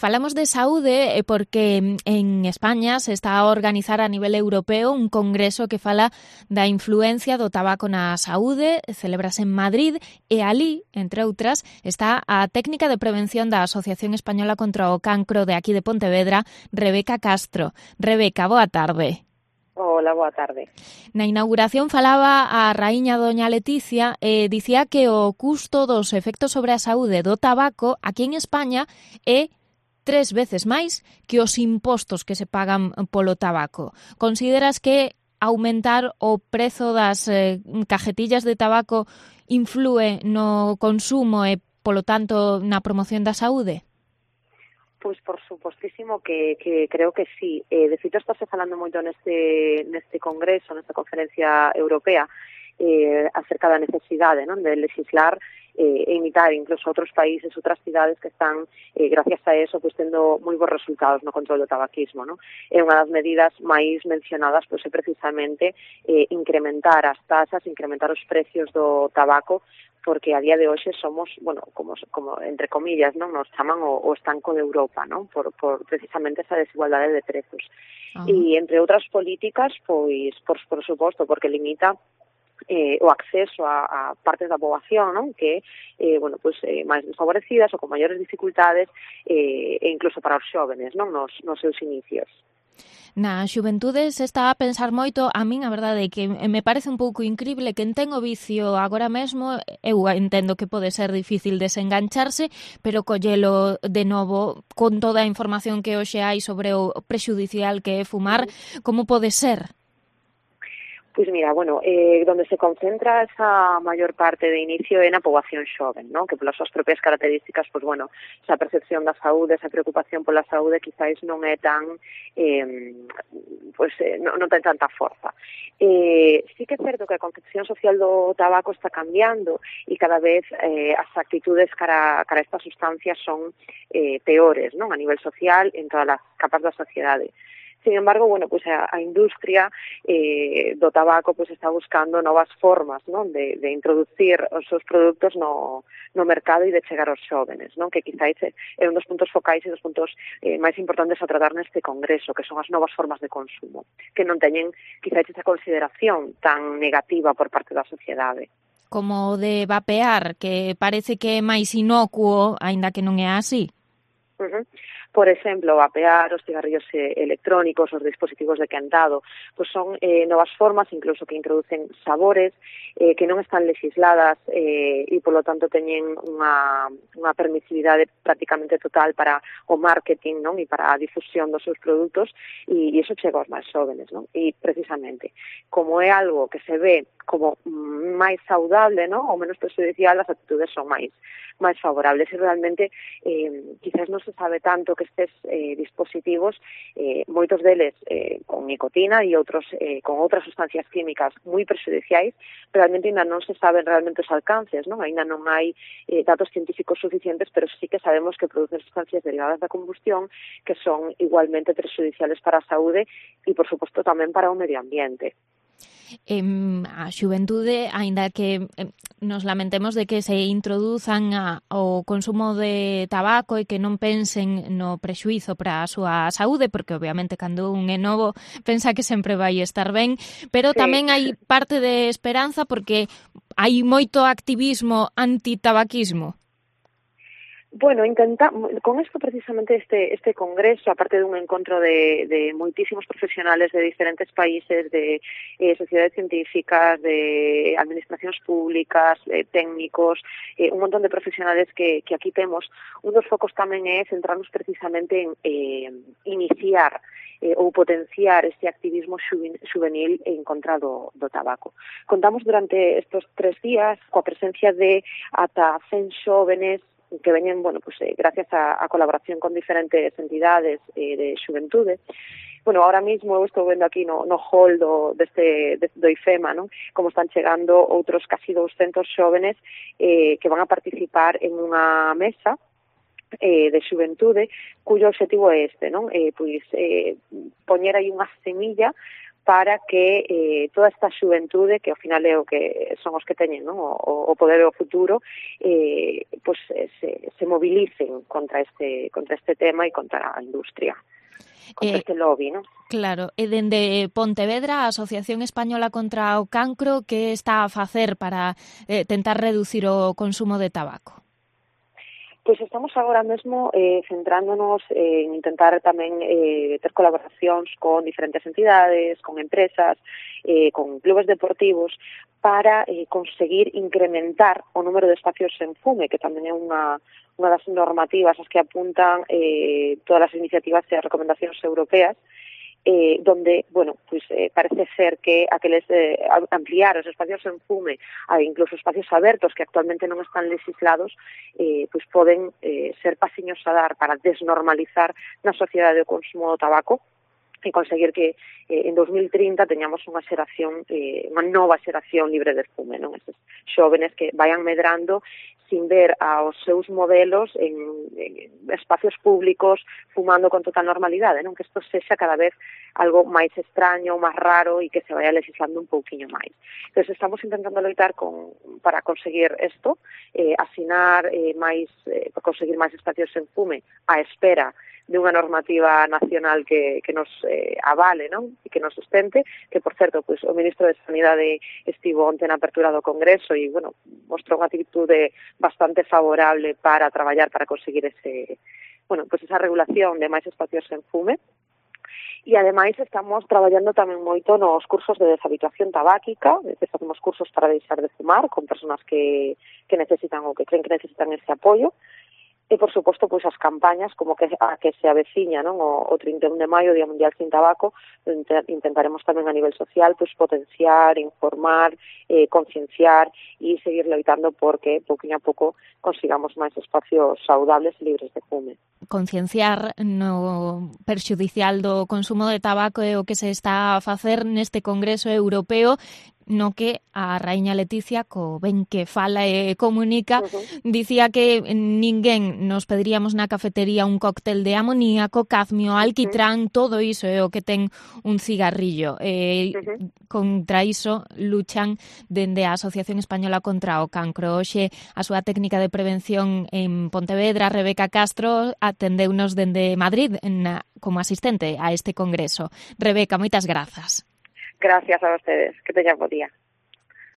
Falamos de saúde porque en España se está a organizar a nivel europeo un congreso que fala da influencia do tabaco na saúde, celebrase en Madrid e alí, entre outras, está a técnica de prevención da Asociación Española contra o Cancro de aquí de Pontevedra, Rebeca Castro. Rebeca, boa tarde. Hola, boa tarde. Na inauguración falaba a raíña doña Leticia e dicía que o custo dos efectos sobre a saúde do tabaco aquí en España é 3 veces máis que os impostos que se pagan polo tabaco. Consideras que aumentar o prezo das cajetillas de tabaco inflúe no consumo e, polo tanto, na promoción da saúde? Pois por supostísimo que creo que sí. De feito, estáse falando moito neste congreso, nesta conferencia europea, acerca da necesidade, non, de legislar e imitar incluso outros países, outras cidades que están, gracias a eso, pues, tendo moi bons resultados no control do tabaquismo, non? É unha das medidas máis mencionadas, pues, é precisamente incrementar as tasas, incrementar os precios do tabaco, porque a día de hoxe somos, bueno, como entre comillas, non, nos chaman o estanco de Europa, non? Por precisamente esa desigualdade de prezos. E entre outras políticas, pois, por suposto, porque limita o acceso a partes da poboación, non? Que bueno, pues, máis desfavorecidas ou con maiores dificultades e incluso para os xóvenes, non? Nos seus inicios. Na xuventude se está a pensar moito, a min a verdade é que me parece un pouco incrible que ten o vicio agora mesmo, eu entendo que pode ser difícil desengancharse, pero collelo de novo con toda a información que hoxe hai sobre o prexudicial que é fumar, como pode ser? Pois mira, bueno, donde se concentra esa maior parte de inicio é na poboación xoven, non? Que polas súas propias características, pois bueno, esa percepción da saúde, esa preocupación pola saúde quizáis non é tan, non ten tanta forza. Sí que é certo que a concepción social do tabaco está cambiando e cada vez as actitudes cara a estas sustancias son peores, non? A nivel social, en todas as capas da sociedade. Sin embargo, bueno, pues a industria do tabaco pues está buscando novas formas, non, de introducir os seus produtos no mercado e de chegar aos xóvenes, non, que quizáis é un dos puntos focais e dos puntos máis importantes a tratar neste congreso, que son as novas formas de consumo, que non teñen quizáis esa consideración tan negativa por parte da sociedade. Como o de vapear, que parece que é máis inocuo, aínda que non é así. Por exemplo, vapear, os cigarrillos electrónicos, os dispositivos de quentado, pues son novas formas, incluso que introducen sabores que non están legisladas e, polo tanto, teñen unha permisividade prácticamente total para o marketing, non? E para a difusión dos seus produtos, e iso chega aos máis jóvenes, non? E, precisamente, como é algo que se ve como máis saudable, non? Ou menos prejudicial, as actitudes son máis favorables e realmente quizás non se sabe tanto que estes dispositivos, moitos deles con nicotina e outros con outras sustancias químicas moi prejudiciais, realmente ainda non se saben realmente os alcances, non? Ainda non hai datos científicos suficientes, pero sí que sabemos que producen sustancias derivadas da combustión que son igualmente prejudiciales para a saúde e, por suposto, tamén para o medio ambiente. A xuventude, aínda que nos lamentemos de que se introduzan o consumo de tabaco e que non pensen no prexuízo para a súa saúde, porque obviamente cando un é novo pensa que sempre vai estar ben, pero tamén hai parte de esperanza porque hai moito activismo antitabaquismo. Bueno, con esto precisamente este congreso, aparte de un encontro de moitísimos profesionales de diferentes países, de sociedades científicas, de administracións públicas, técnicos, un montón de profesionales que aquí temos, un dos focos tamén é centrarnos precisamente en iniciar ou potenciar este activismo juvenil en contra do tabaco. Contamos durante estes 3 días coa presencia de ata 100 xóvenes que veñen, bueno, pues, gracias a colaboración con diferentes entidades de xuventude. Bueno, ahora mismo eu estou vendo aquí no hall do IFEMA, non? Como están chegando outros casi 200 xóvenes que van a participar en unha mesa de xuventude cuyo obxectivo é este, non? Poñer aí unha semilla para que toda esta xuventude, que ao final é o que son os que teñen, non? O poder e o futuro, se mobilicen contra este tema e contra a industria, contra este lobby, non? Claro, e dende Pontevedra, a Asociación Española contra o Cancro, que está a facer para tentar reducir o consumo de tabaco? Pois estamos agora mesmo centrándonos en intentar tamén ter colaboracións con diferentes entidades, con empresas, con clubes deportivos, para conseguir incrementar o número de espacios sen fume, que tamén é unha das normativas as que apuntan todas as iniciativas e as recomendacións europeas, donde, parece ser que aqueles ampliar os espacios en fume a incluso espacios abertos que actualmente non están legislados, poden ser pasiños a dar para desnormalizar na sociedade o consumo do tabaco e conseguir que en 2030 teñamos unha nova xeración libre de fume, non? Eses xóvenes que vayan medrando sin ver aos seus modelos en espacios públicos fumando con total normalidade, non? Que isto sexa cada vez algo máis extraño, máis raro e que se vaya legislando un pouquiño máis. Entón, estamos intentando loitar para conseguir isto, asinar conseguir máis espacios sen fume á espera de unha normativa nacional que nos avale, non? E que nos sustente, que, por certo, o ministro de Sanidade estivo onte na apertura do Congreso e, mostrou unha actitude bastante favorable para traballar para conseguir esa regulación de máis espacios sen fume. E, ademais, estamos traballando tamén moito nos cursos de deshabituación tabáquica, facemos cursos para deixar de fumar con personas que necesitan ou que creen que necesitan ese apoio. E, por suposto, as campañas como que a que se aveciña, non? O 31 de maio, Día Mundial Sin Tabaco, intentaremos tamén a nivel social potenciar, informar, concienciar e seguir loitando porque, pouquinho a pouco, consigamos máis espacios saudables e libres de fume. Concienciar no perxudicial do consumo de tabaco é o que se está a facer neste Congreso Europeo, no que a raíña Leticia, co ben que fala e comunica, dicía que ninguén nos pediríamos na cafetería un cóctel de amoníaco, cadmio, alquitrán, todo iso é o que ten un cigarrillo. Contra iso luchan dende a Asociación Española contra o Cancro. Hoxe a súa técnica de prevención en Pontevedra, Rebeca Castro, atendeunos dende Madrid como asistente a este congreso. Rebeca, moitas grazas. Gracias a ustedes. Que teñan bo día.